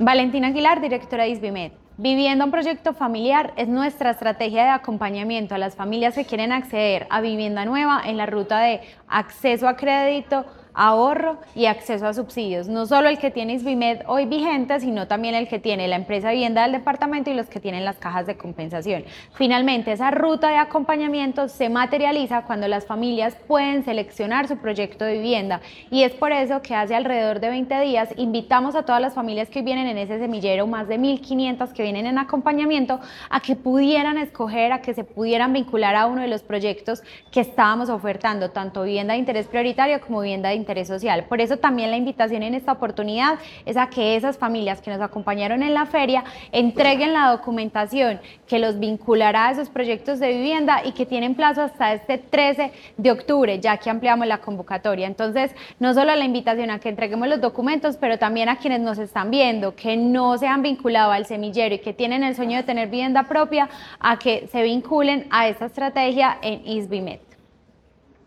Valentina Aguilar, directora de ISBIMED. Vivienda, un proyecto familiar, es nuestra estrategia de acompañamiento a las familias que quieren acceder a vivienda nueva en la ruta de acceso a crédito, ahorro y acceso a subsidios. No solo el que tiene ISBIMED hoy vigente, sino también el que tiene la empresa de vivienda del departamento y los que tienen las cajas de compensación. Finalmente, esa ruta de acompañamiento se materializa cuando las familias pueden seleccionar su proyecto de vivienda, y es por eso que hace alrededor de 20 días invitamos a todas las familias que vienen en ese semillero, más de 1.500 que vienen en acompañamiento, a que pudieran escoger, a que se pudieran vincular a uno de los proyectos que estábamos ofertando, tanto vivienda de interés prioritario como vivienda de interés social. Por eso también la invitación en esta oportunidad es a que esas familias que nos acompañaron en la feria entreguen la documentación que los vinculará a esos proyectos de vivienda y que tienen plazo hasta este 13 de octubre, ya que ampliamos la convocatoria. Entonces, no solo la invitación a que entreguemos los documentos, pero también a quienes nos están viendo, que no se han vinculado al semillero y que tienen el sueño de tener vivienda propia, a que se vinculen a esta estrategia en ISBIMED.